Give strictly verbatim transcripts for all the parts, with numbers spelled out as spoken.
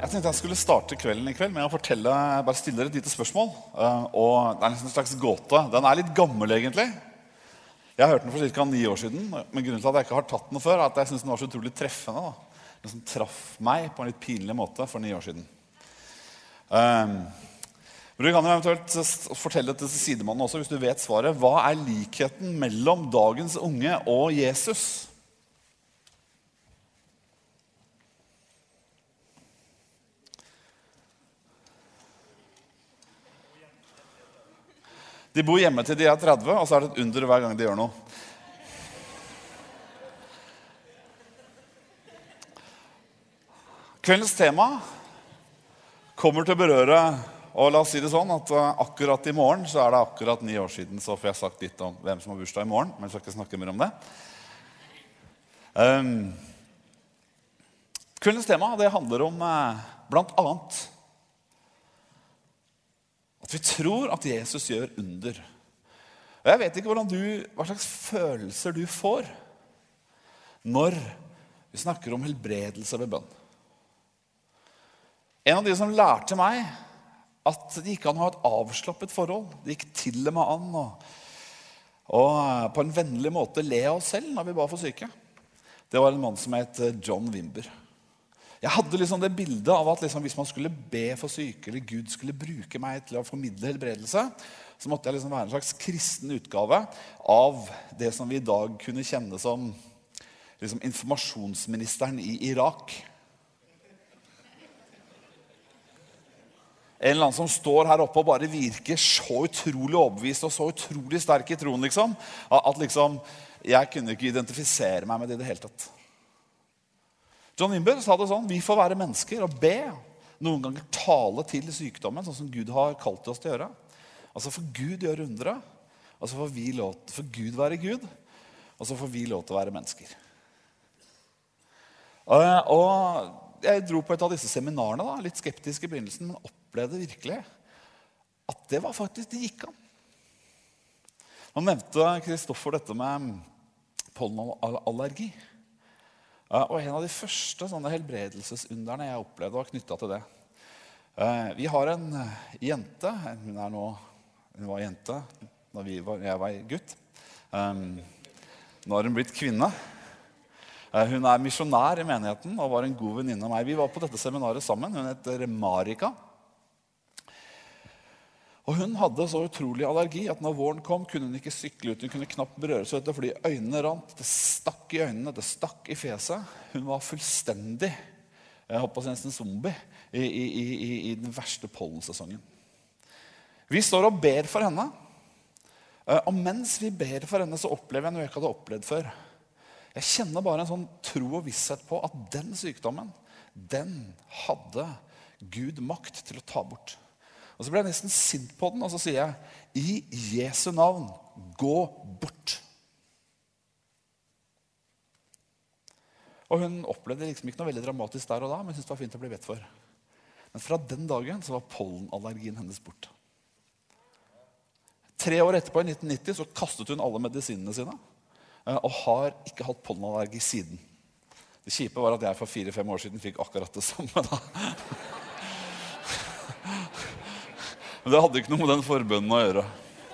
Jeg tenkte jeg skulle starte kvelden i kveld med å fortelle, bare stille dere et lite spørsmål. Eh, Og det er en slags gåte. Den er litt gammel egentlig. Jeg har hørt den for ca. ni år siden, men grunnen til at jeg ikke har tatt den før, er at jeg synes den var så utrolig treffende. Da. Den som traff meg på en litt pinlig måte for ni år siden. Um, men du kan jo eventuelt s- fortelle det til sidemannen også, hvis du vet svaret. Hva er likheten mellom dagens unge og Jesus? De bor hjemme til de er tretti, og så er det et under hver gang de gjør noe. Kveldens tema kommer til å berøre, og la oss si det sånn, at eh, akkurat i morgen så er det akkurat ni år siden, så får jeg sagt litt om hvem som har bursdag i morgen, men jeg skal ikke snakke mer om det. Um, kveldens tema, det handler om eh, blant annet at vi tror at Jesus gjør under. Og jeg vet ikke hvordan du, hva slags følelser du får når vi snakker om helbredelse ved bønn. En av de som lærte meg at det ikke an å ha et avslappet forhold, det gikk til og med an og, og på en vennlig måte le av oss selv når vi ba for syke, det var en mann som het John Wimber. Jeg hadde liksom det bildet av at liksom hvis man skulle be for syke, eller Gud skulle bruke meg til å formidle helbredelse, så måtte jeg liksom være en slags kristen utgave av det som vi i dag kunne kjenne som liksom informasjonsministeren i Irak. En eller annen som står her oppe og bare virker så utrolig overbevist og så utrolig sterk i troen, liksom, at liksom, jeg kunne ikke identifisere meg med det i det hele tatt. John Wimber sa det sånn: vi får være mennesker og be, noen ganger tale til sykdommen, sånn som Gud har kalt oss til å gjøre. Altså får Gud gjøre undre, og så får vi lov til, får Gud være Gud, og så får vi lov til å være mennesker. Og, og jeg dro på et av disse seminarene, da, litt skeptisk i begynnelsen, men opplevde virkelig at det var faktisk, det gikk an. Nå nevnte Kristoffer dette med pollenallergi. Uh, og en av de første sånne helbredelsesunderne jeg opplevde var knyttet til det. Uh, vi har en uh, jente, hun er nå, hun var jente da vi var, jeg var gutt. Um, nå har hun blitt kvinne. Uh, hun er misjonær i menigheten og var en god venninne av meg. Vi var på dette seminaret sammen, hun heter Marika. Og hun hadde så utrolig allergi at når våren kom, kunne hun ikke sykle ut. Hun kunne knapt berøre seg ut fordi øynene rant. Det stakk i øynene, det stakk i fjeset. Hun var fullstendig, jeg håper å si nesten zombie, i, i, i, i den verste pollensesongen. Vi står og ber for henne. Og mens vi ber for henne, så opplever jeg noe jeg ikke hadde opplevd før. Jeg kjenner bare en sånn tro og visshet på at den sykdommen, den hadde Gud makt til å ta bort. Og så ble jeg nesten sint på den, og så sier jeg, i Jesu navn, gå bort. Og hun opplevde liksom ikke noe veldig dramatisk der og da, men syntes det var fint å bli bedt for. Men fra den dagen så var pollenallergien hennes bort. Tre år etterpå, i nitten nitti, så kastet hun alle medisinene sine, og har ikke hatt pollenallergi siden. Det kjipe var at jeg for fire-fem år siden fikk akkurat det samme da. Men det hadde ikke noe med den forbønnen å gjøre.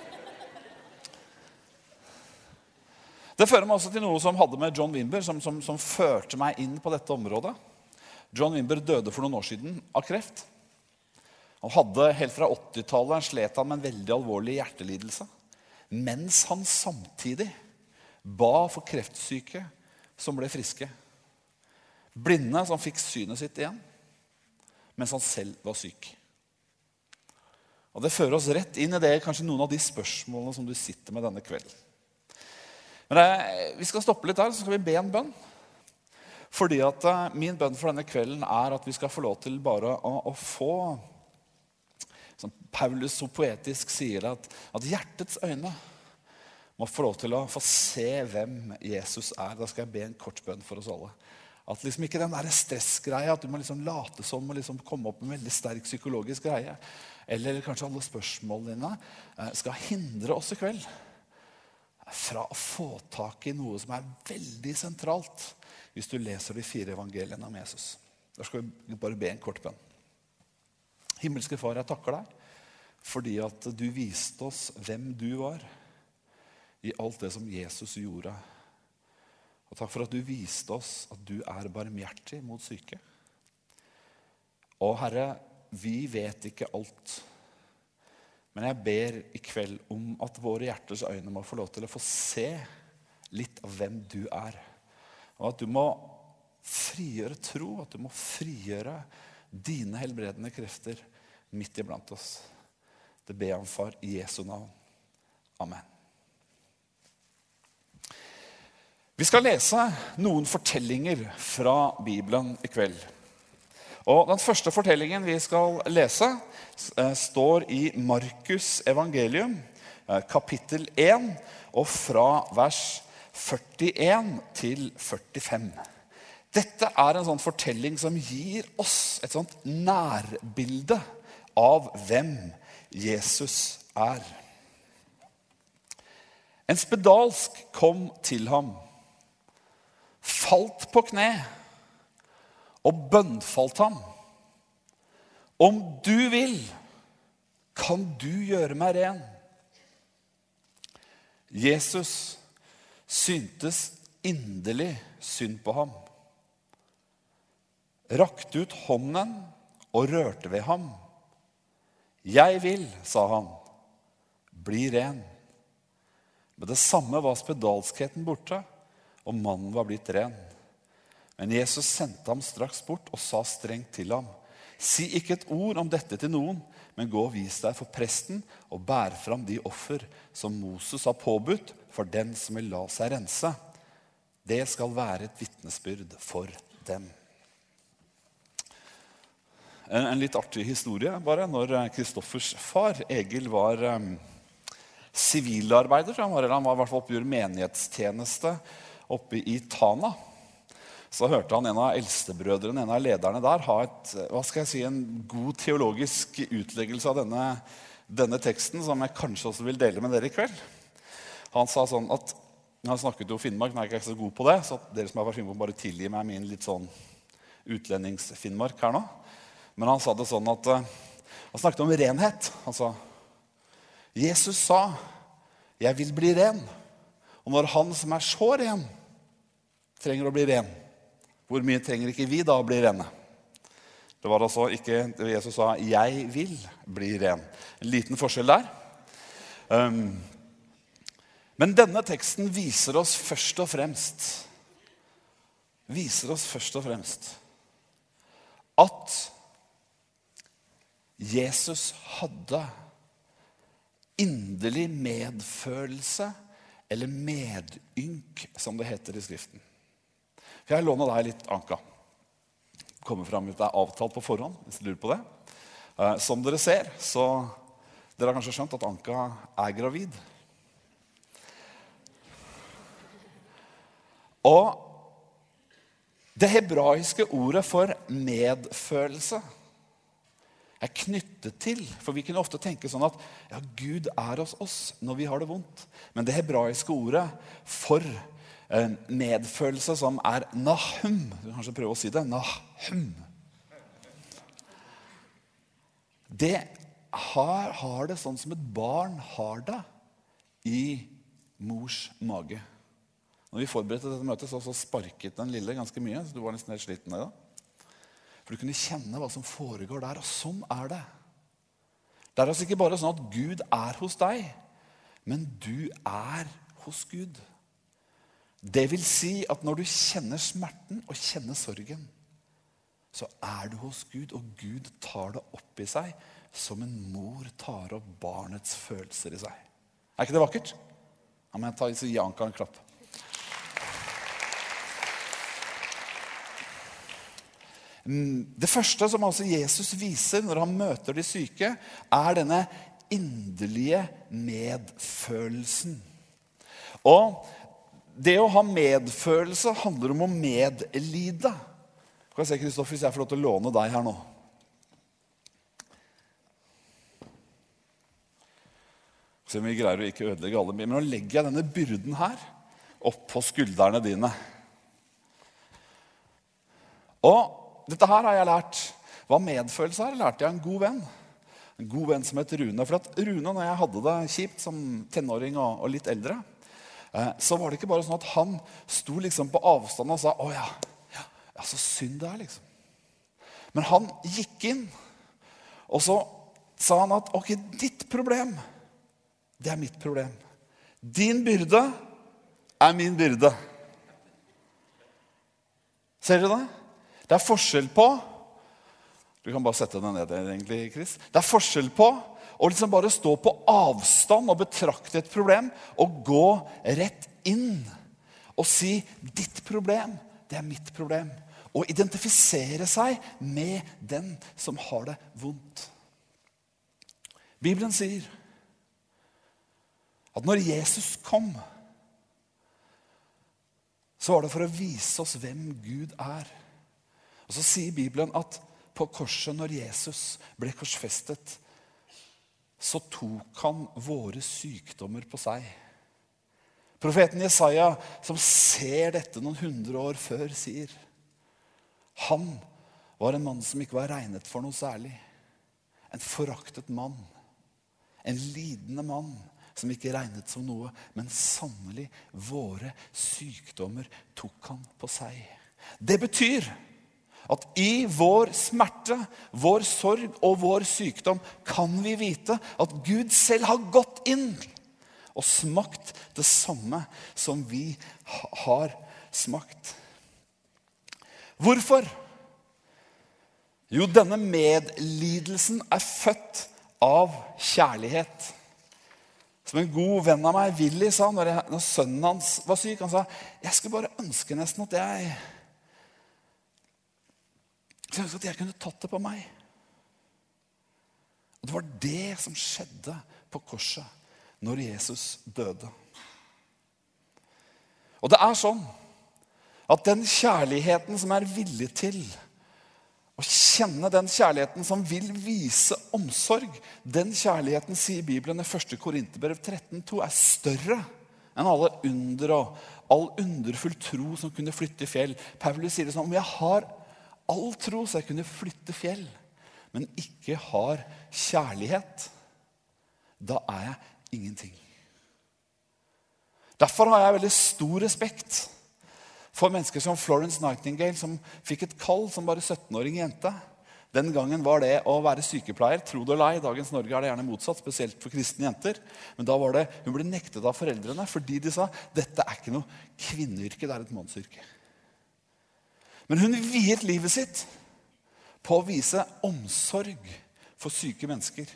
Det fører meg også til noe som hadde med John Wimber, som, som, som førte meg inn på dette området. John Wimber døde for noen år siden av kreft. Han hadde helt fra åttitallet, han slet han med en veldig alvorlig hjertelidelse. Mens han samtidig ba for kreftsyke som ble friske. Blinde som fikk synet sitt igjen, mens han selv var syk. Og det fører oss rett inn i det, kanskje noen av de spørsmålene som du sitter med denne kvelden. Men det, vi skal stoppe litt her, så skal vi be en bønn. Fordi at uh, min bønn for denne kvelden er at vi skal få lov til bare å, å få, som Paulus så poetisk sier, at, at hjertets øyne må få lov til å få se hvem Jesus er. Da skal jeg be en kort bønn for oss alle. At liksom ikke den der stressgreia, at du må liksom late som og liksom komme opp med en veldig sterk psykologisk greie, eller kanskje alle spørsmålene dine, skal hindre oss i kveld fra å få tak i noe som er veldig sentralt hvis du leser de fire evangeliene om Jesus. Der skal vi bare be en kort bønn. Himmelske Far, jeg takker deg fordi at du viste oss hvem du var i alt det som Jesus gjorde. Og takk for at du viste oss at du er barmhjertig mot syke. Og Herre, vi vet ikke alt. Men jeg ber i kveld om at våre hjerters øyne må få lov til å få se litt av hvem du er. Og at du må frigjøre tro, at du må frigjøre dine helbredende krefter midt iblant oss. Det ber jeg om, Far, i Jesu navn. Amen. Vi skal lese noen fortellinger fra Bibelen i kveld. Og den første fortellingen vi skal lese står i Markus evangelium, kapittel én, og fra vers førtien til førtifem. Dette er en sånn fortelling som gir oss et sånt nærbilde av hvem Jesus er. En spedalsk kom til ham, falt på kne og bønnfalt ham. Om du vil, kan du gjøre meg ren. Jesus syntes inderlig synd på ham. Rakte ut hånden og rørte ved ham. Jeg vil, sa han, bli ren. Med det samme var spedalskheten borte, og mannen var blitt ren. Men Jesus sendte ham straks bort og sa strengt til ham: Si ikke et ord om dette til noen, men gå og vis deg for presten og bær fram de offer som Moses har påbudt for den som vil la seg rense. Det skal være et vitnesbyrd for dem. En, en litt artig historie bare. Når Kristoffers far, Egil, var sivilarbeider, um, han var, han var i hvert fall oppe og gjorde menighetstjeneste oppe i Tana, så hørte han en av eldstebrødrene, en av lederne der, ha et, hva skal jeg si, en god teologisk utleggelse av denne, denne teksten, som jeg kanskje også vil dele med dere i kveld. Han sa sånn at, han snakket jo Finnmark, men jeg er ikke så god på det, så dere som er fra Finnmark bare tilgi meg min litt sånn utlendings-Finnmark her nå. Men han sa det sånn at, han snakket om renhet. Han sa, Jesus sa, jeg vil bli ren. Og når han som er så ren, trenger å bli ren, hvor mye trenger ikke vi da å bli rene? Det var altså ikke, Jesus sa, jeg vil bli ren. En liten forskjell der. Um, men denne teksten viser oss først og fremst, viser oss først og fremst, at Jesus hadde inderlig medfølelse, eller medynk, som det heter i skriften. For jeg låner deg litt, Anka. Kommer frem ut, det er avtalt på forhånd, hvis du lurer på det. Eh, som dere ser, så dere har kanskje skjønt at Anka er gravid. Og det hebraiske ordet for medfølelse er knyttet til, for vi kunne ofte tenke sånn at ja, Gud er hos oss når vi har det vondt. Men det hebraiske ordet for eh, medfølelse, som er nahum, du kan kanskje prøve å si det, nahum. Det har, har det sånn som et barn har det i mors mage. Når vi forberedte dette møtet, så, så sparket den lille ganske mye, så du var nesten helt sliten der da. For du kunne kjenne hva som foregår der, og sånn er det. Det er altså ikke bare sånn at Gud er hos deg, men du er hos Gud. Det vil si at når du kjenner smerten og kjenner sorgen, så er du hos Gud, og Gud tar det opp i seg som en mor tar opp barnets følelser i seg. Er ikke det vakkert? Ja, men ta, så gi Anka en klapp. Det første som altså Jesus viser når han møter de syke, er denne inderlige medfølelsen. Og det å ha medfølelse handler om å medlide. Kan jeg se, Kristoffer, hvis jeg får lov til å låne deg her nå. Så vi greier å ikke ødelegge alle, men nå legger jeg denne byrden her opp på skuldrene dine. Og dette her har jeg lært. Hva medfølelse er, lærte jeg en god venn. En god venn som heter Rune. For at Rune, når jeg hadde det kjipt som tenåring og, og litt eldre, eh, så var det ikke bare sånn at han sto liksom på avstand og sa, å ja, ja, ja så synd det er liksom. Men han gikk inn, og så sa han at, ok, ditt problem, det er mitt problem. Din byrde er min byrde. Ser dere det? Det er forskjell på, du kan bare sette deg ned der egentlig, Chris. Det er forskjell på å liksom bare stå på avstand og betrakte et problem, og gå rett inn og si, ditt problem, det er mitt problem. Og identifisere seg med den som har det vondt. Bibelen sier at når Jesus kom, så var det for å vise oss hvem Gud er. Og så sier Bibelen at på korset når Jesus ble korsfestet, så tok han våre sykdommer på seg. Profeten Jesaja, som ser dette noen hundre år før, sier, han var en mann som ikke var regnet for noe særlig. En foraktet mann. En lidende mann som ikke regnet som noe, men sannelig våre sykdommer tok han på seg. Det betyr at i vår smerte, vår sorg og vår sykdom kan vi vite at Gud selv har gått inn og smakt det samme som vi har smakt. Hvorfor? Jo, denne medlidelsen er født av kjærlighet. Som en god venn av meg, Willy, sa når, jeg, når sønnen hans var syk, han sa, jeg skulle bare ønske nesten at jeg, jeg ønske at jeg kunne tatt det på meg. Og det var det som skjedde på korset når Jesus døde. Og det er sånn at den kjærligheten som er villig til å kjenne, den kjærligheten som vil vise omsorg, den kjærligheten, sier Bibelen i første Korinterbrev tretten to, er større enn alle under og all underfull tro som kunne flytte fjell. Paulus sier det sånn, om jeg har all tro så jeg kunne flytte fjell, men ikke har kjærlighet, da er jeg ingenting. Derfor har jeg veldig stor respekt for mennesker som Florence Nightingale, som fikk et kall som bare sytten-åring jente. Den gangen var det å være sykepleier, tro det eller ei. Dagens Norge er det gjerne motsatt, spesielt for kristne jenter. Men da var det, hun ble nektet av foreldrene, fordi de sa, dette er ikke noe kvinneyrke, det er et mannsyrke. Men hun viet livet sitt på å vise omsorg for syke mennesker.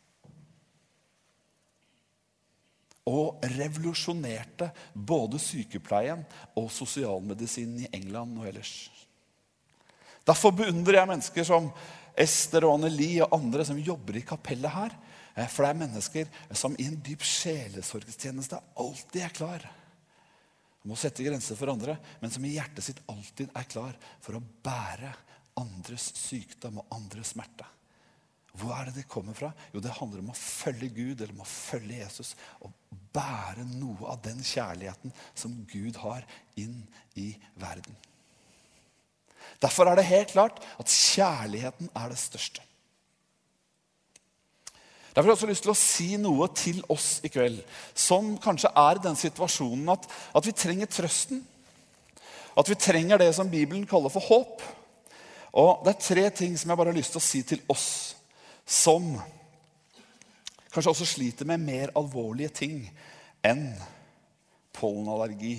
Og revolusjonerte både sykepleien og sosialmedisinen i England og ellers. Derfor beundrer jeg mennesker som Esther og Anneli og andre som jobber i kapellet her. For det er mennesker som i en dyp sjelesorgstjeneste alltid er klar. De må sette grenser for andre, men som i hjertet sitt alltid er klar for å bære andres sykdom og andres smerte. Hvor er det det kommer fra? Jo, det handler om å følge Gud, eller om å følge Jesus, og bære noe av den kjærligheten som Gud har inn i verden. Derfor er det helt klart at kjærligheten er det største. Derfor har jeg også lyst til å si noe til oss i kveld, som kanskje er i den situasjonen at, at vi trenger trøsten, at vi trenger det som Bibelen kaller for håp. Og det er tre ting som jeg bare har lyst til å si til oss, som kanskje også sliter med mer alvorlige ting enn pollenallergi,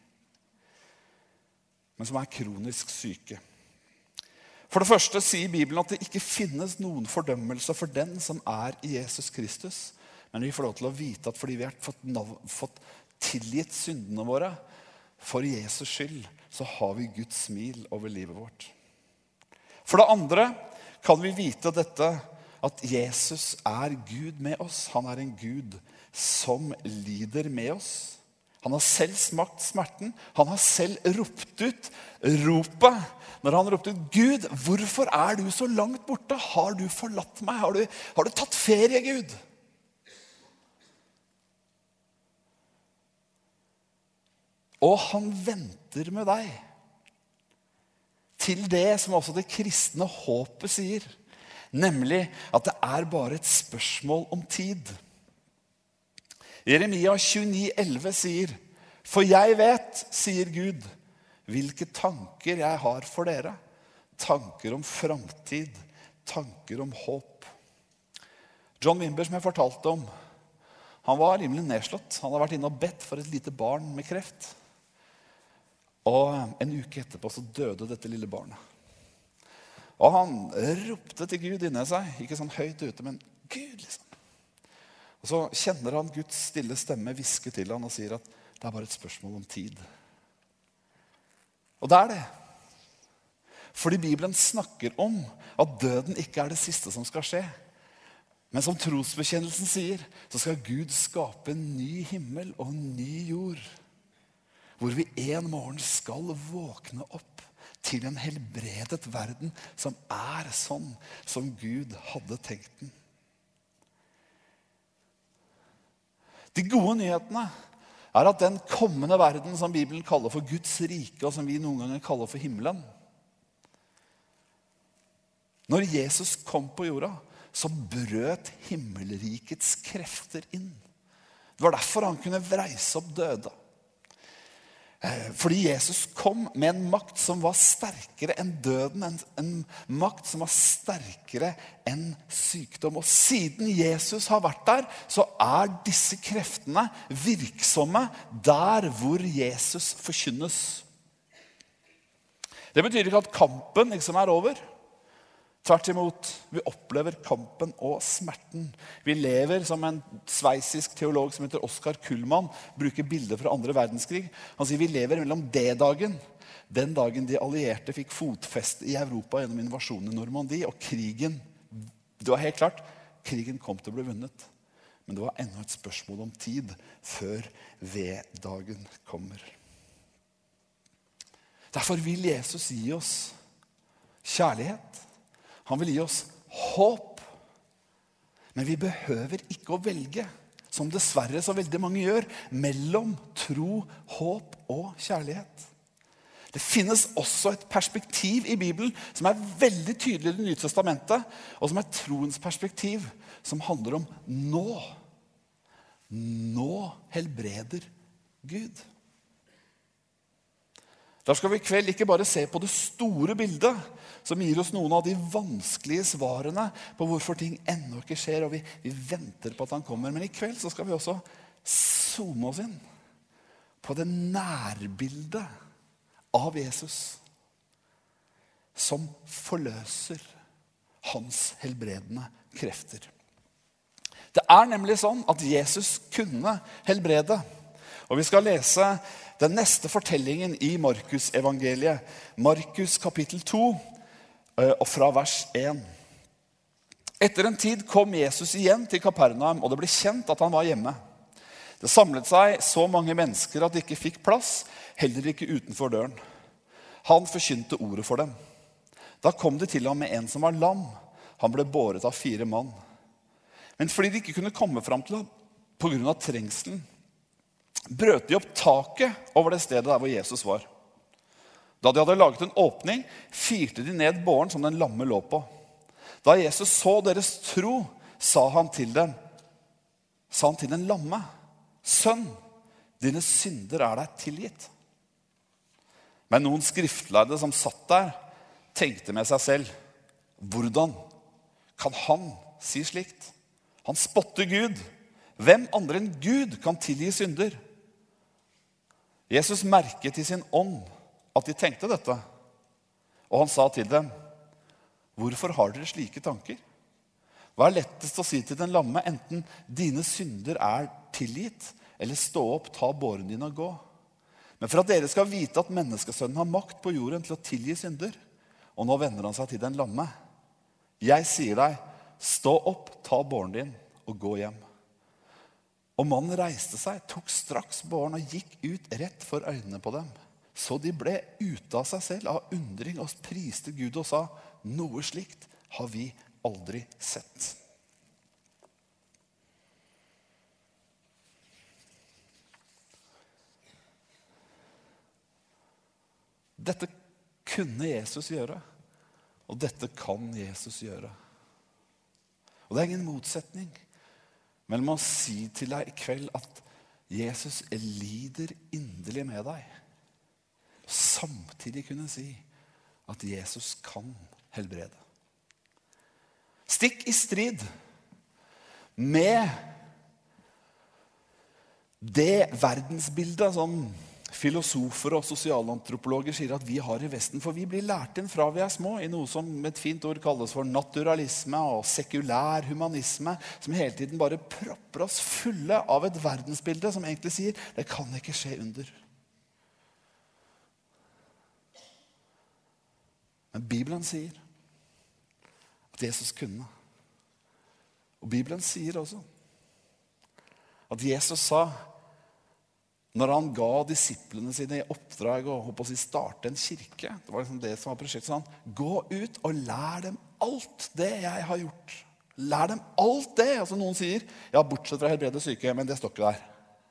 men som er kronisk syke. For det første sier Bibelen at det ikke finnes noen fordømmelse for den som er i Jesus Kristus, men vi får lov til å vite at fordi vi har fått, fått tilgitt syndene våre for Jesus skyld, så har vi Guds smil over livet vårt. For det andre kan vi vite dette, at Jesus er Gud med oss. Han er en Gud som lider med oss. Han har selv smakt smerten. Han har selv ropt ut ropet. Når han ropte ut, Gud, hvorfor er du så langt borte? Har du forlatt meg? Har du, har du tatt ferie, Gud? Og han venter med deg til det som også det kristne håpet sier, nemlig at det er bare et spørsmål om tid. Jeremia tjueni elleve sier, «For jeg vet, sier Gud, hvilke tanker jeg har for dere, tanker om framtid, tanker om håp.» John Wimber, som jeg fortalte om, han var rimelig nedslått. Han hadde vært inne og bedt for et lite barn med kreft. Og en uke etterpå så døde dette lille barnet. Og han ropte til Gud inne i seg, ikke sånn høyt ute, men Gud liksom. Og så kjenner han Guds stille stemme viske til han og sier at det er bare et spørsmål om tid. Og det er det. Fordi Bibelen snakker om at døden ikke er det siste som skal skje. Men som trosbekjennelsen sier, så skal Gud skape en ny himmel og en ny jord. Hvor vi en morgen skal våkne opp til en helbredet verden som er sånn som Gud hadde tenkt den. De gode nyhetene er at den kommende verden som Bibelen kaller for Guds rike, og som vi noen ganger kaller for himmelen. Når Jesus kom på jorda, så brøt himmelrikets krefter inn. Det var derfor han kunne vreise opp døde. Fordi Jesus kom med en makt som var sterkere enn døden, en, en makt som var sterkere enn sykdom. Og siden Jesus har vært der, så er disse kreftene virksomme der hvor Jesus forkynnes. Det betyr ikke at kampen liksom er over. Tvert imot, vi opplever kampen og smerten. Vi lever, som en sveisisk teolog som heter Oskar Kullmann, bruker bilder fra andre verdenskrig. Han sier vi lever mellom D-dagen, den dagen de allierte fikk fotfeste i Europa gjennom invasjonen i Normandie, og krigen, det var helt klart, krigen kom til å bli vunnet. Men det var enda et spørsmål om tid før V-dagen kommer. Derfor vil Jesus gi oss kjærlighet. Han vil gi oss håp. Men vi behøver ikke å velge, som dessverre så veldig mange gjør, mellom tro, håp og kjærlighet. Det finnes også et perspektiv i Bibelen som er veldig tydelig i Det nye testamentet, og som er troens perspektiv, som handler om nå. Nå helbreder Gud. Da skal vi i kveld ikke bare se på det store bildet, som gir oss noen av de vanskelige svarene på hvorfor ting ennå ikke skjer, og vi, vi venter på at han kommer. Men i kveld så skal vi også zoome oss inn på det nærbildet av Jesus, som forløser hans helbredende krefter. Det er nemlig sånn at Jesus kunne helbrede, og vi skal lese den neste fortellingen i Markus evangeliet, Markus kapittel to, og fra vers én. Etter en tid kom Jesus igjen til Kapernaum, og det ble kjent at han var hjemme. Det samlet seg så mange mennesker at de ikke fikk plass, heller ikke utenfor døren. Han forkynte ordet for dem. Da kom de til ham med en som var lam. Han ble båret av fire mann. Men fordi de ikke kunne komme fram til ham på grunn av trengselen, brøt de opp taket over det stedet der hvor Jesus var. Da de hadde laget en åpning, firte de ned båren som den lamme lå på. Da Jesus så deres tro, sa han til dem, sa han til den lamme, «Sønn, dine synder er deg tilgitt.» Men noen skriftlærde som satt der, tenkte med seg selv, «Hvordan kan han si slikt? Han spotter Gud. Hvem andre enn Gud kan tilgi synder?» Jesus merket i sin ånd at de tenkte dette, og han sa til dem, «Hvorfor har dere slike tanker? Hva er lettest å si til den lamme, enten dine synder er tilgitt, eller stå opp, ta båren din og gå? Men for at dere skal vite at menneskesønnen har makt på jorden til å tilgi synder, og nå vender han seg til den lamme. Jeg sier deg, stå opp, ta båren din og gå hjem.» Og mannen reiste seg, tok straks båren og gikk ut rett for øynene på dem. Så de ble ute av seg selv av undring og priste Gud og sa, «Noe slikt har vi aldri sett.» Dette kunne Jesus gjøre, og dette kan Jesus gjøre. Og det er ingen motsetning mellom å si til deg i kveld at Jesus lider inderlig med deg, og samtidig kunne si at Jesus kan helbrede. Stikk i strid med det verdensbildet som filosofer og sosialantropologer sier at vi har i Vesten, for vi blir lært inn fra vi er små i noe som med et fint ord kalles for naturalisme og sekulær humanisme, som hele tiden bare propper oss fulle av et verdensbilde som egentlig sier det kan ikke skje under. Men Bibelen sier at Jesus kunne. Og Bibelen sier også at Jesus sa, når han ga disiplene sine i oppdrag og håper å si starte en kirke, det var liksom det som var prosjektet, sa han, gå ut og lær dem alt det jeg har gjort. Lær dem alt det. Altså noen sier, ja, bortsett fra helbrede syke, men det står ikke der.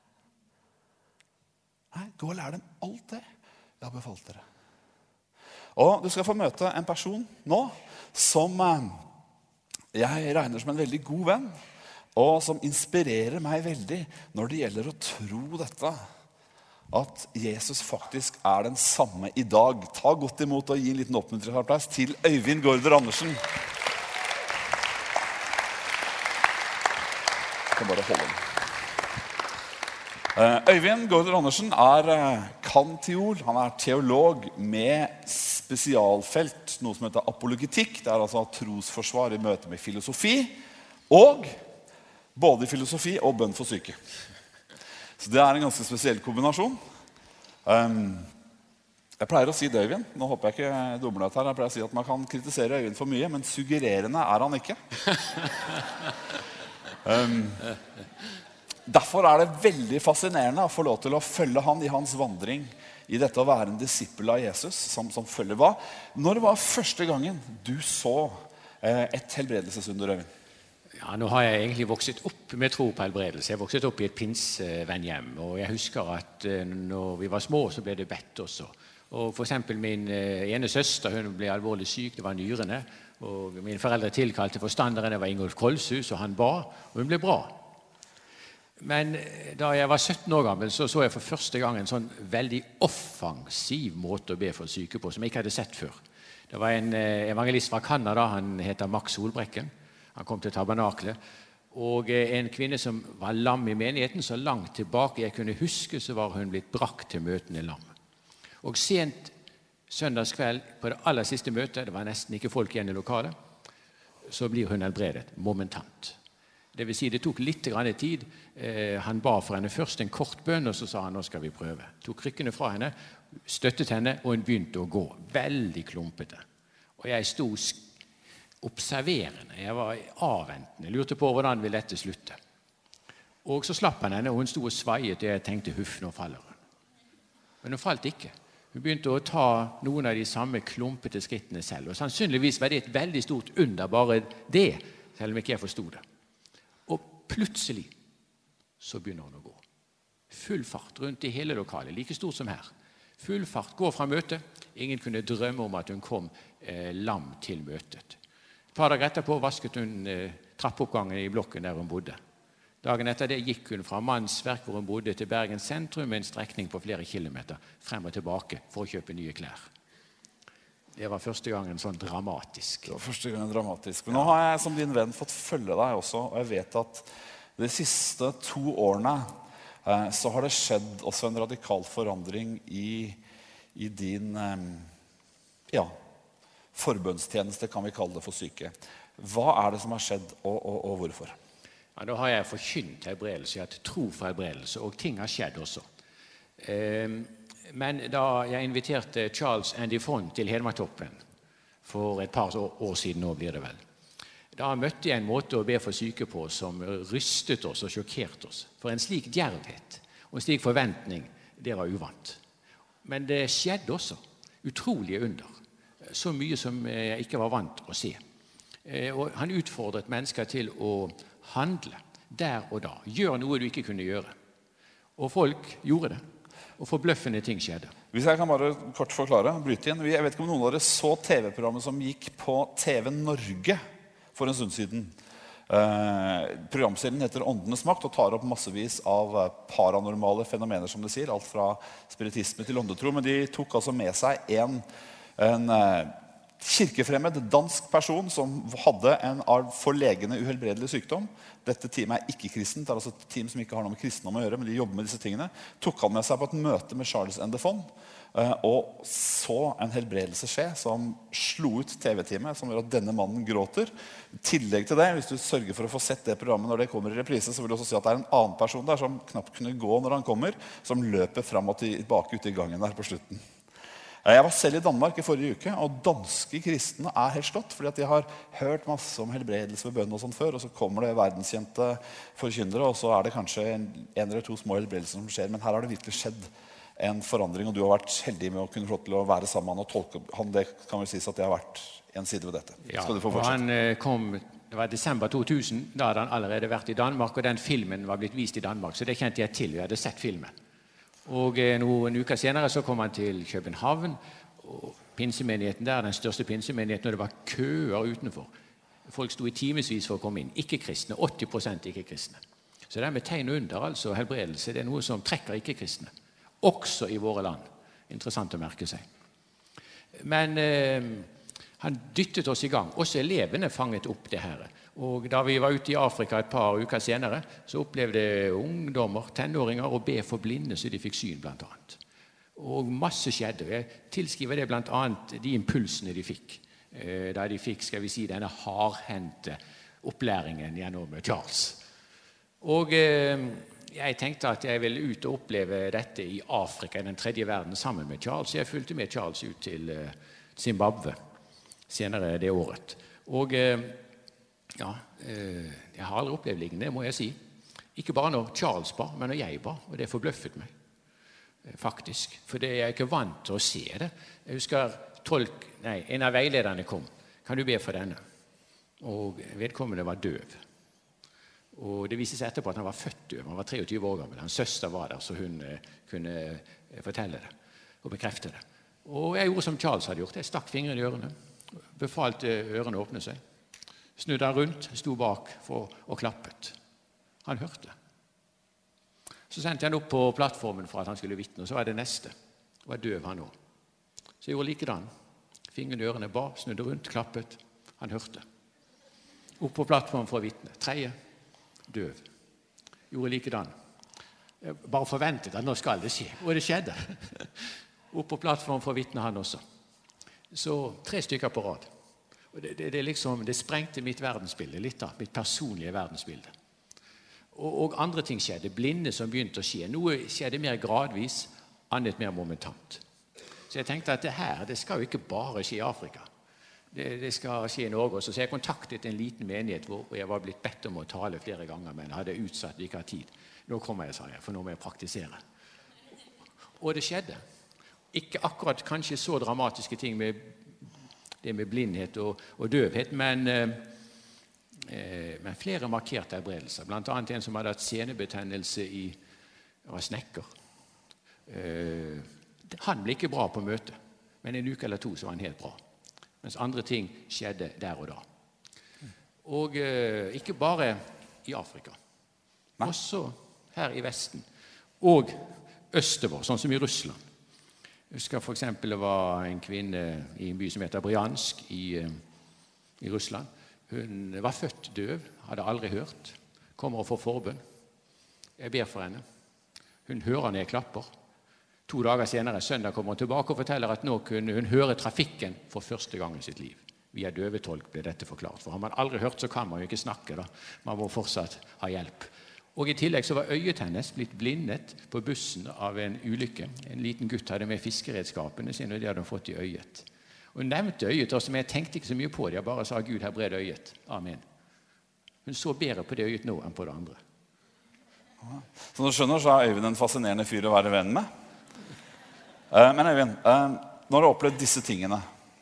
Nei, gå og lær dem alt det jeg har befalt dere. Og du skal få møte en person nå som jeg regner som en veldig god venn, og som inspirerer meg veldig når det gjelder å tro dette, at Jesus faktisk er den samme i dag. Ta godt imot og gi en liten oppmuntringsapplaus til Øyvind Gaarder Andersen. Jeg kan bare holde den. Øyvind Gaarder Andersen er kantiol, han er teolog med spesialfelt, noe som heter apologetikk, det er altså trosforsvar i møte med filosofi, og både filosofi og bønn for syke. Så det er en ganske spesiell kombinasjon. Um, jeg pleier å si det, Øyvind. Nå håper jeg ikke jeg dummer deg her. Jeg pleier å si at man kan kritisere Øyvind for mye, men suggererende er han ikke. Um, derfor er det veldig fascinerende å få lov til å følge han i hans vandring i dette å være en disippel av Jesus, som, som følger hva. Når var første gangen du så eh, et helbredelsesunder, Øyvind? Ja, nå har jeg egentlig vokset opp med tro på helbredelse. Jeg vokset opp i et pinsevennhjem, og jeg husker at når vi var små, så ble det bedt også. Og for eksempel min ene søster, hun ble alvorlig syk, det var nyrene, og mine foreldre tilkalte forstanderen, det var Ingolf Kolshus, og han ba, og hun ble bra. Men da jeg var sytten år gammel, så så jeg for første gang en sånn veldig offensiv måte å be for syke på, som jeg ikke hadde sett før. Det var en evangelist fra Kanada, han heter Max Solbrekken. Han kom til tabernaklet, og en kvinne som var lam i menigheten, så langt tilbake jeg kunne huske, så var hun blitt brakt til møtene lam. Og sent søndagskveld, på det aller siste møtet, det var nesten ikke folk igjen i lokalet, så blir hun helbredet, momentant. Det vil si, det tok litt grann tid. Eh, han ba for henne først en kort bønn, og så sa han, nå skal vi prøve. Tok krykkene fra henne, støttet henne, og hun begynte å gå. Veldig klumpete. Og jeg sto observerende, jeg var avventende, lurte på hvordan vil dette slutte. Og så slapp han henne, og hun sto og svaiet, og jeg tenkte, huff, nå faller hun. Men hun falt ikke. Hun begynte å ta noen av de samme klumpete skrittene selv, og sannsynligvis var det et veldig stort under, bare det, selv om ikke jeg forstod det. Og plutselig så begynner hun å gå. Full fart rundt i hele lokalet, like stort som her. Full fart, går fra møtet. Ingen kunne drømme om at hun kom eh, lam til møtet. Et par dager etterpå vasket hun eh, trappeoppgangen i blokken der hun bodde. Dagen etter det gikk hun fra Mannsverk, hvor hun bodde, til Bergen sentrum med en strekning på flere kilometer, frem og tilbake for å kjøpe nye klær. Det var første gangen sånn dramatisk. Det var første gangen dramatisk. Men nå har jeg som din venn fått følge deg også, og jeg vet at de siste to årene eh, så har det skjedd også en radikal forandring i, i din eh, ja, forbønnstjeneste, kan vi kalle det, for syke. Hva er det som har skjedd, og, og, og hvorfor? Ja, da har jeg forkynt helbredelse, jeg har hatt tro for helbredelse, og ting har skjedd også. Eh, men da jeg inviterte Charles Andy Font til Hedmarktoppen for et par år siden, nå blir det vel, da møtte jeg en måte å be for syke på som rystet oss og sjokkerte oss. For en slik djervhet og en slik forventning, det var uvant. Men det skjedde også utrolige under. Så mye som jeg ikke var vant å se. Og han utfordret mennesker til å handle der og da. Gjør noe du ikke kunne gjøre. Og folk gjorde det. Og forbløffende ting skjedde. Hvis jeg kan bare kort forklare, bryte inn. Jeg vet ikke om noen av dere så T V-programmet som gikk på T V Norge for en stund siden. Eh, programserien heter Åndenes makt og tar opp massevis av paranormale fenomener, som det sier. Alt fra spiritisme til åndetro. Men de tok altså med seg en, en kirkefremmed dansk person som hadde en for legene uhelbredelig sykdom. Dette teamet er ikke kristent, det er altså et team som ikke har noe med kristendom å gjøre, men de jobber med disse tingene. Tok han med seg på et møte med Charles Endefond, og så en helbredelse skje som slo ut T V-teamet, som gjør at denne mannen gråter. I tillegg til det, hvis du sørger for å få sett det programmet når det kommer i reprise, så vil du også si at det er en annen person der som knapt kunne gå når han kommer, som løper frem og tilbake ute i gangen der på slutten. Jeg var selv i Danmark i forrige uke, og danske kristne er helt slått, fordi at de har hørt masse om helbredelse ved bønn og sånn før, og så kommer det verdenskjente forkynnere, og så er det kanskje en, en eller to små helbredelser som skjer, men her har det virkelig skjedd en forandring, og du har vært heldig med å kunne få til å være sammen og tolke han. Det kan vel sies at det har vært en side ved dette. Ja, Skal du få og fortsette? han kom, det var desember to tusen, da hadde han allerede vært i Danmark, og den filmen var blitt vist i Danmark, så det kjente jeg til, jeg hadde sett filmen. Og noen uker senere så kom han til København, og pinsemenigheten der, den største pinsemenigheten, og det var køer utenfor. Folk sto i timesvis for å komme inn. Ikke-kristne, åtti prosent ikke-kristne. Så det med tegn og under, altså helbredelse, det er noe som trekker ikke-kristne. Også i våre land. Interessant å merke seg. Men eh, han dyttet oss i gang. Også elevene fanget opp det her. Og da vi var ute i Afrika et par uker senere, så opplevde ungdommer, tenåringer, å be for blinde, så de fikk syn blant annet. Og masse skjedde. Jeg tilskriver det blant annet de impulsene de fikk. Eh, da de fikk, skal vi si, denne hardhendte opplæringen gjennom Charles. Og eh, jeg tenkte at jeg ville ut og oppleve dette i Afrika, i den tredje verden, sammen med Charles. Jeg fulgte med Charles ut til eh, Zimbabwe senere det året. Og eh, ja, eh, jeg har aldri opplevd lignende, må jeg si. Ikke bare når Charles ba, men når jeg ba, og det forbløffet meg, eh, faktisk. For det er jeg ikke vant til å se det. Jeg husker tolk, nei, en av veilederne kom. Kan du be for denne? Og vedkommende var døv. Og det viste seg etterpå at han var født døv. Han var treogtyve år gammel. Hans søster var der, så hun eh, kunne eh, fortelle det og bekrefte det. Og jeg gjorde som Charles hadde gjort. Jeg stakk fingrene i ørene, befalte ørene å åpne seg. Snudde han rundt, sto bak for, og klappet. Han hørte. Så sendte jeg han opp på plattformen for at han skulle vitne, og så var det neste. Det var døv han også. Så jeg gjorde likedan. Fingrene i ørene, ba, snudde rundt, klappet. Han hørte. Opp på plattformen for å vitne. Tredje. Døv. Gjorde likedan. Jeg bare forventet at nå skal det skje. Og det skjedde. Opp på plattformen for å vitne han også. Så tre stykker på rad. Og det, det, det, liksom, det sprengte mitt verdensbilde litt da, mitt personlige verdensbilde. Og, og andre ting skjedde. Blinde som begynte å skje. Noe skjedde mer gradvis, annet mer momentant. Så jeg tenkte at det her, det skal jo ikke bare skje i Afrika. Det, det skal skje i Norge også. Så jeg kontaktet en liten menighet hvor jeg var blitt bedt om å tale flere ganger, men hadde utsatt, ikke har tid. Nå kommer jeg, sa jeg, for nå må jeg praktisere. Og det skjedde. Ikke akkurat kanskje så dramatiske ting med det med blindhet og, og døvhet, men, eh, men flere markerte helbredelser. Blant annet en som hadde hatt senebetennelse i var snekker. Eh, han ble ikke bra på møte, men en uke eller to så var han helt bra. Mens andre ting skjedde der og da. Og eh, ikke bare i Afrika, Nei. Også her i Vesten, og østover, sånn som i Russland. Jeg husker for eksempel det var en kvinne i en by som heter Bryansk i, i Russland. Hun var født døv, hadde aldri hørt, kommer og får forbønn. Jeg ber for henne. Hun hører når jeg klapper. To dager senere, søndag, kommer hun tilbake og forteller at nå kunne hun høre trafikken for første gang i sitt liv. Via døvetolk ble dette forklart. For har man aldri hørt, så kan man jo ikke snakke da. Man må fortsatt ha hjelp. Og i tillegg så var øyet hennes blitt blindet på bussen av en ulykke. En liten gutt hadde med fiskeredskapene sine, og de hadde hun fått i øyet. Og hun nevnte øyet også, men jeg tenkte ikke så mye på det. Jeg bare sa, Gud, helbred øyet. Amen. Hun så bedre på det øyet nå enn på det andre. Så du skjønner, så er Øyvind en fascinerende fyr å være venn med. Men Øyvind, når du har opplevd disse tingene,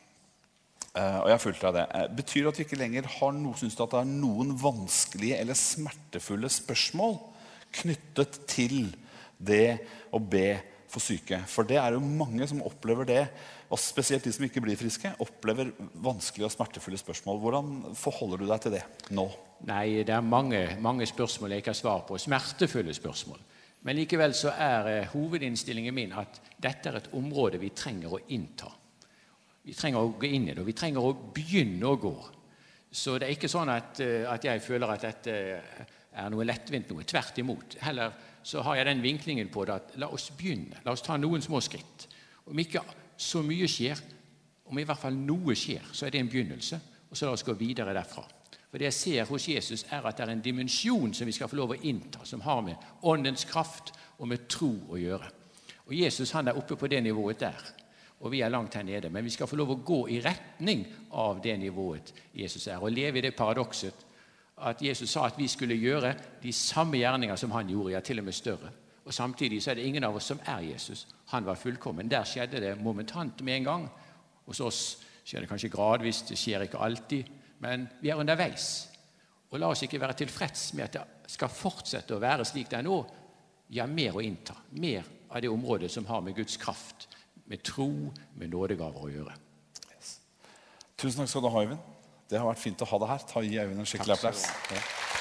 og jeg har fulgt deg det, betyr det at vi ikke lenger har noe, synes du at det er noen vanskelige eller smertefulle spørsmål knyttet til det å be for syke. For det er jo mange som opplever det, og spesielt de som ikke blir friske, opplever vanskelige og smertefulle spørsmål. Hvordan forholder du deg til det nå? Nei, det er mange, mange spørsmål jeg ikke har svar på, smertefulle spørsmål. Men likevel så er eh, hovedinnstillingen min at dette er et område vi trenger å innta. Vi trenger å gå inn i det, og vi trenger å begynne å gå. Så det er ikke sånn at, eh, at jeg føler at dette er noe lettvint, noe tvert imot. Heller så har jeg den vinklingen på det at la oss begynne, la oss ta noen små skritt. Om ikke så mye skjer, om i hvert fall noe skjer, så er det en begynnelse, og så la oss gå videre derfra. For det jeg ser hos Jesus er at det er en dimensjon som vi skal få lov å innta, som har med åndens kraft og med tro å gjøre. Og Jesus han er oppe på det nivået der, og vi er langt her nede, men vi skal få lov å gå i retning av det nivået Jesus er, og leve i det paradokset at Jesus sa at vi skulle gjøre de samme gjerninger som han gjorde, ja, til og med større. Og samtidig så er det ingen av oss som er Jesus. Han var fullkommen. Der skjedde det momentant med en gang. Hos oss skjer det kanskje gradvis, det skjer ikke alltid, men vi er underveis. Og la oss ikke være tilfreds med at det skal fortsette å være slik det er nå. Vi har mer å innta, mer av det området som har med Guds kraft, med tro, med nådegaver å gjøre. Yes. Tusen takk skal du ha, Øyvind. Det har vært fint å ha deg her. Ta i Øyvind en skikkelig applaus. Ja.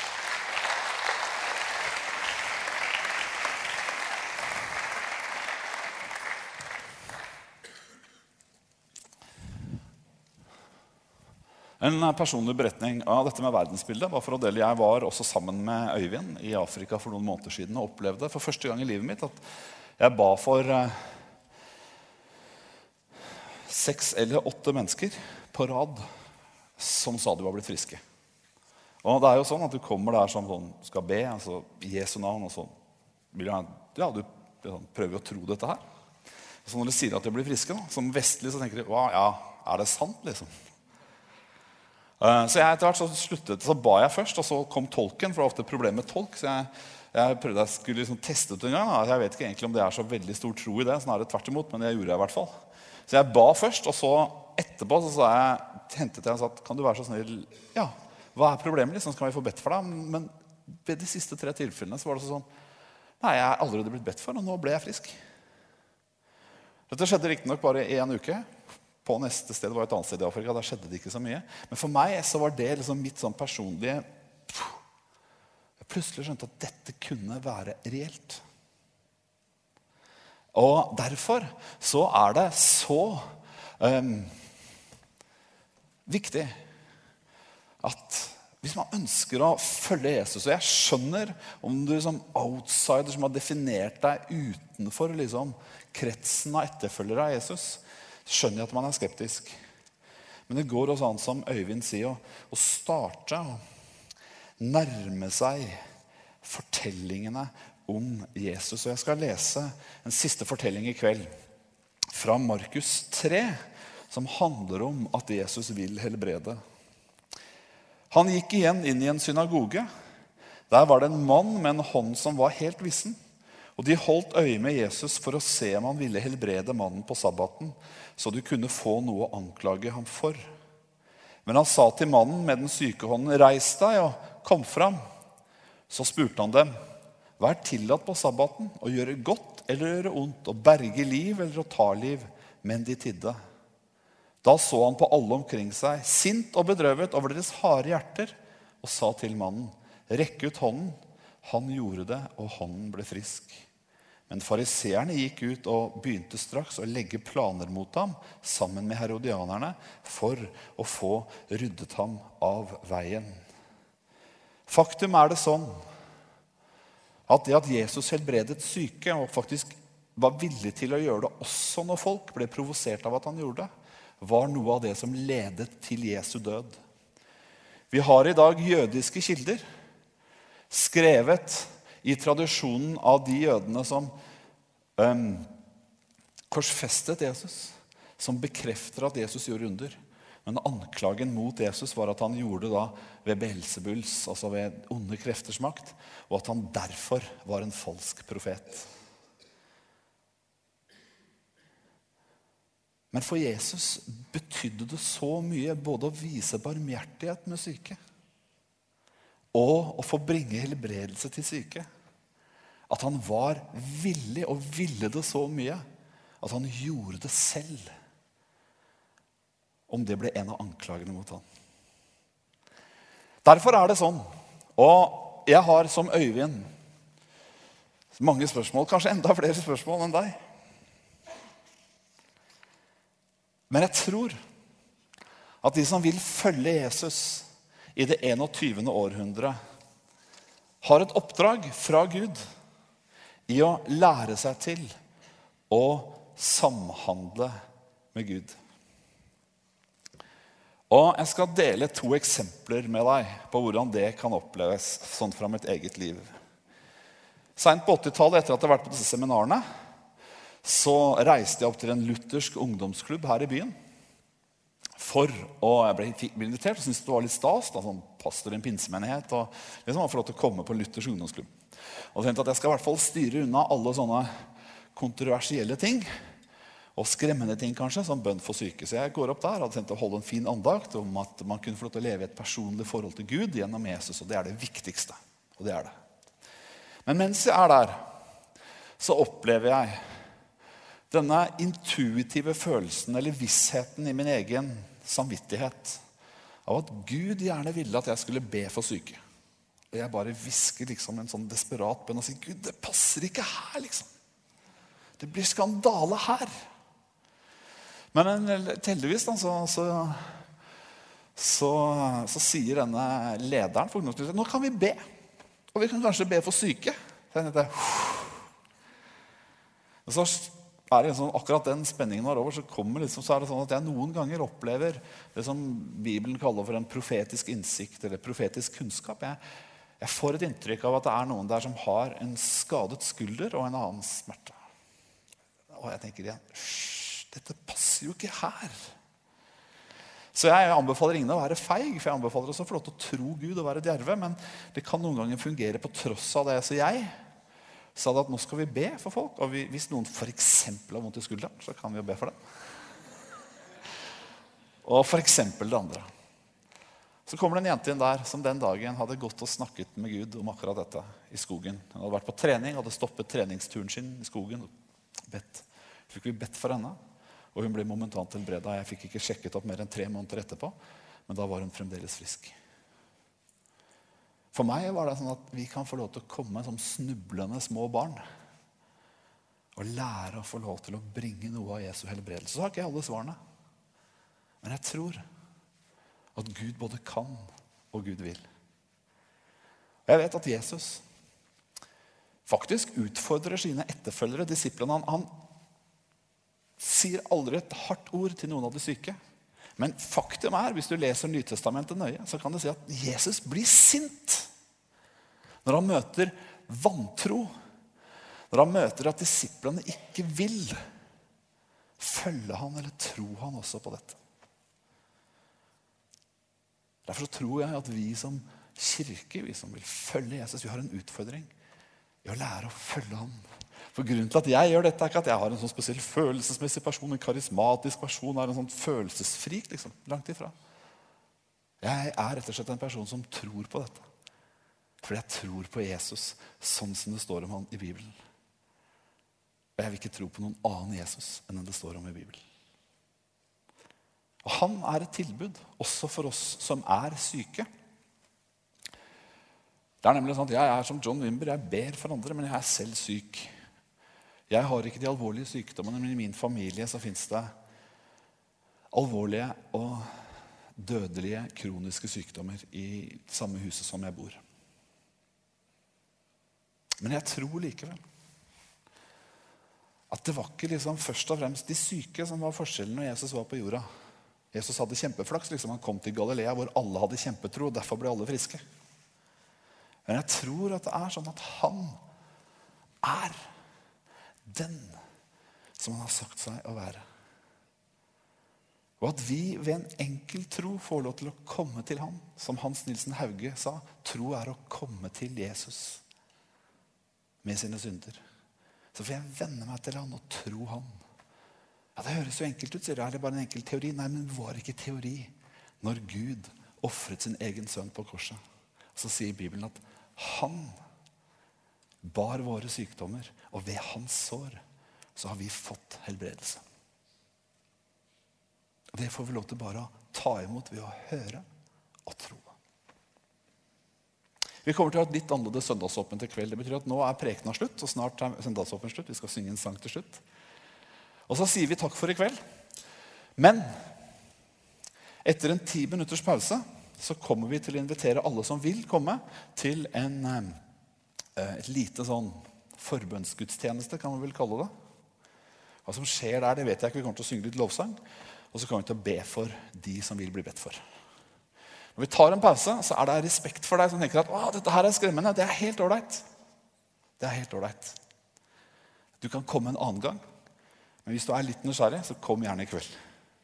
En personlig beretning av dette med verdensbildet var for å dele. Jeg var også sammen med Øyvind i Afrika for noen måneder siden og opplevde for første gang i livet mitt at jeg ba for eh, seks eller åtte mennesker på rad som sa de var blitt friske. Og det er jo sånn at du kommer der som sånn, skal be, altså i Jesu navn, og så vil jeg, ja, du sånn, prøver å tro dette her. Så når du sier at de blir friske, da, som vestlig, så tenker du, hva, ja, er det sant, liksom? Uh, så jeg etter hvert så sluttet, så ba jeg først, og så kom tolken, for det var ofte et problem med tolk, så jeg, jeg prøvde jeg skulle liksom teste ut en gang, da. Jeg vet ikke egentlig om det er så veldig stor tro i det, snarere tvert imot, men det gjorde jeg i hvert fall. Så jeg ba først, og så etterpå så sa jeg, hentet jeg og sa, kan du være så snill, ja, hva er problemet, liksom, skal vi få bedt for deg? Men ved de siste tre tilfellene så var det sånn, nei, jeg er allerede blitt bedt for, og nå ble jeg frisk. Dette skjedde riktig nok bare i en uke. På neste sted var et annet sted i Afrika, der skjedde det ikke så mye. Men for meg så var det liksom mitt sånn personlige, jeg plutselig skjønte at dette kunne være reelt. Og derfor så er det så um, viktig at hvis man ønsker å følge Jesus, og jeg skjønner om du som outsider som har definert deg utenfor liksom, kretsen av etterfølgere av Jesus, skjønner jeg at man er skeptisk. Men det går også an som Øyvind sier, å, å starte å nærme seg fortellingene om Jesus. Og jeg skal lese en siste fortelling i kveld fra Markus tre, som handler om at Jesus vil helbrede. Han gikk igjen inn i en synagoge. Der var det en mann med en hånd som var helt vissen. Og de holdt øye med Jesus for å se om han ville helbrede mannen på sabbaten, så de kunne få noe å anklage ham for. Men han sa til mannen med den syke hånden, reis deg og kom fram. Så spurte han dem, hva er tillatt på sabbaten? Å gjøre godt eller gjøre ondt? Å berge liv eller å ta liv? Men de tidde. Da så han på alle omkring seg, sint og bedrøvet over deres harde hjerter, og sa til mannen, rekk ut hånden. Han gjorde det, og hånden ble frisk. Men fariseerne gikk ut og begynte straks å legge planer mot ham, sammen med herodianerne, for å få ryddet ham av veien. Faktum er det sånn, at det at Jesus helbredet syke, og faktisk var villig til å gjøre det også når folk ble provosert av at han gjorde det, var noe av det som ledet til Jesu død. Vi har i dag jødiske kilder, skrevet i tradisjonen av de jødene som um, korsfestet Jesus, som bekrefter at Jesus gjorde under. Men anklagen mot Jesus var at han gjorde det da ved Beelzebuls, altså ved onde krefters makt, og at han derfor var en falsk profet. Men for Jesus betydde det så mye både å vise barmhjertighet med syke og å få bringe helbredelse til syke, at han var villig og ville det så mye at han gjorde det selv, om det ble en av anklagene mot han. Derfor er det sånn, og jeg har som Øyvind mange spørsmål, kanskje enda flere spørsmål enn deg. Men jeg tror at de som vil følge Jesus i det enogtyvende århundre, har et oppdrag fra Gud i å lære seg til å samhandle med Gud. Og jeg skal dele to eksempler med deg på hvordan det kan oppleves sånn fra mitt eget liv. Sent på åttitallet, etter at jeg hadde vært på disse seminarene, så reiste jeg opp til en luthersk ungdomsklubb her i byen. For, og jeg ble, ble invitert og syntes det var litt stas, da, sånn pastor i en pinsemenighet, og liksom var for å komme på luthersk ungdomsklubb. Og tenkte at jeg skal i hvert fall styre unna alle sånne kontroversielle ting, og skremmende ting kanskje, som bønn for syke. Så jeg går opp der og hadde tenkt å holde en fin andakt om at man kunne få lov til å leve i et personlig forhold til Gud gjennom Jesus, og det er det viktigste. Og det er det. Men mens jeg er der, så opplever jeg denne intuitive følelsen eller vissheten i min egen samvittighet av at Gud gjerne ville at jeg skulle be for syke. Og jeg bare hvisker liksom en sånn desperat bønn og sier, Gud, det passer ikke her liksom. Det blir skandale her. Men heldigvis da, så, så, så, så sier denne lederen for ungdomsklubben, nå kan vi be. Og vi kan kanskje be for syke. Så jeg tenkte, og så er det sånn, akkurat den spenningen var over, så, kommer liksom, så er det sånn at jeg noen ganger opplever det som Bibelen kaller for en profetisk innsikt, eller profetisk kunnskap. Jeg, jeg får et inntrykk av at det er noen der som har en skadet skulder og en annen smerte. Og jeg tenker igjen, dette passer jo ikke her. Så jeg anbefaler ingen å være feig, for jeg anbefaler også å få lov til å tro Gud og være djerve, men det kan noen ganger fungere på tross av det. Så jeg sa det at nå skal vi be for folk, og vi, hvis noen for eksempel har vondt i skulderen, så kan vi jo be for dem. Og for eksempel det andre. Så kommer det en jente inn der som den dagen hadde gått og snakket med Gud om akkurat dette i skogen. Hun hadde vært på trening, hadde stoppet treningsturen sin i skogen og bedt. Så fikk vi bedt for henne, og hun ble momentant helbredet. Jeg fikk ikke sjekket opp mer enn tre måneder etterpå, men da var hun fremdeles frisk. For meg var det sånn at vi kan få lov til å komme som snublende små barn og lære å få lov til å bringe noe av Jesu helbredelse. Så har ikke jeg alle svarene. Men jeg tror at Gud både kan og Gud vil. Og jeg vet at Jesus faktisk utfordrer sine etterfølgere, disiplene. Han, han sier aldri et hardt ord til noen av de syke. Men faktum er, hvis du leser Nytestamentet nøye, så kan du si at Jesus blir sint når han møter vantro, når han møter at disiplene ikke vil følge han eller tro han også på dette. Derfor så tror jeg at vi som kirke, vi som vil følge Jesus, vi har en utfordring i å lære å følge han. For grunnen til at jeg gjør dette er ikke at jeg har en sånn spesiell følelsesmessig person, en karismatisk person, er en sånn følelsesfrik, liksom, langt ifra. Jeg er rett og slett en person som tror på dette. Fordi jeg tror på Jesus, sånn som det står om han i Bibelen. Og jeg vil ikke tro på noen annen Jesus enn det står om i Bibelen. Og han er et tilbud, også for oss som er syke. Det er nemlig sånn at jeg er som John Wimber, jeg ber for andre, men jeg er selv syk. Jeg har ikke de alvorlige sykdommene, men i min familie så finnes det alvorlige og dødelige kroniske sykdommer i samme huset som jeg bor. Men jeg tror likevel at det var ikke liksom først og fremst de syke som var forskjellen når Jesus var på jorda. Jesus hadde kjempeflaks, liksom han kom til Galilea hvor alle hadde kjempetro, og derfor ble alle friske. Men jeg tror at det er sånn at han er den som han har sagt seg å være. Og at vi ved en enkel tro får lov til å komme til ham, som Hans Nilsen Hauge sa, tro er å komme til Jesus med sine synder. Så får jeg vende meg til han og tro han. Ja, det høres jo enkelt ut, sier du. Er det bare en enkel teori? Nei, men det var ikke teori når Gud offret sin egen sønn på korset. Så sier Bibelen at han bar våre sykdommer, og ved hans sår så har vi fått helbredelse. Og det får vi lov til bare å ta imot ved å høre og tro. Vi kommer til å ha et litt annerledes søndagsåpen til kveld. Det betyr at nå er prekenen slutt, og snart er søndagsåpen slutt. Vi skal synge en sang til slutt. Og så sier vi takk for i kveld. Men etter en ti minutters pause så kommer vi til å invitere alle som vil komme til en, et lite sånn forbønnsgudstjeneste, kan man vel kalle det. Hva som skjer der, det vet jeg ikke. Vi kommer til å synge litt lovsang, og så kommer vi til å be for de som vil bli bedt for. Når vi tar en pause, så er det respekt for deg som tenker at «Åh, dette her er skremmende, det er helt ordentlig. Det er helt ordentlig. Du kan komme en annen gang, men hvis du er litt nysgjerrig, så kom gjerne i kveld.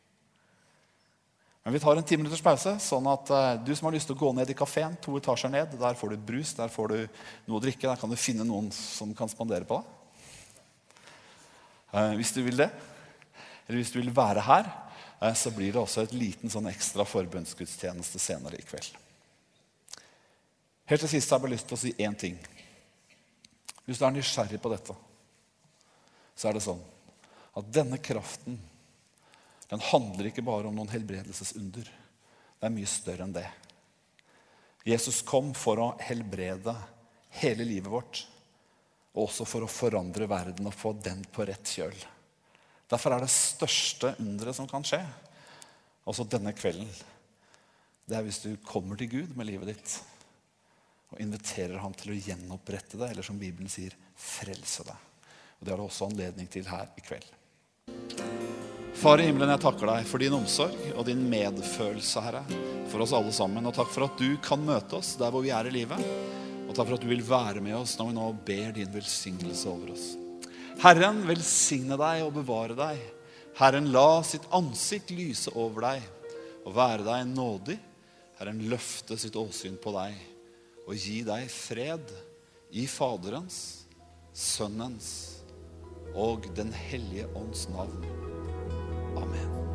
Men vi tar en ti minutters pause, sånn at uh, du som har lyst til å gå ned i kaféen, to etasjer ned, der får du brus, der får du noe å drikke, der kan du finne noen som kan spandere på deg. Uh, hvis du vil det, eller hvis du vil være her, uh, så blir det også et liten sånn ekstra forbønnsgudstjeneste senere i kveld. Helt til sist har jeg bare lyst til å si en ting. Hvis du er nysgjerrig på dette, så er det sånn at denne kraften, den handler ikke bare om noen helbredelsesunder. Det er mye større enn det. Jesus kom for å helbrede hele livet vårt, og også for å forandre verden og få den på rett kjøl. Derfor er det største underet som kan skje, også denne kvelden, det er hvis du kommer til Gud med livet ditt, og inviterer ham til å gjenopprette det, eller som Bibelen sier, frelse det. Og det har du også anledning til her i kveld. Far i himmelen, jeg takker deg for din omsorg og din medfølelse, Herre, for oss alle sammen. Og takk for at du kan møte oss der hvor vi er i livet. Og takk for at du vil være med oss når vi nå ber din velsignelse over oss. Herren velsigne deg og bevare deg. Herren la sitt ansikt lyse over deg og være deg nådig. Herren løfte sitt åsyn på deg og gi deg fred i Faderens, Sønnens og den hellige ånds navn. Amen.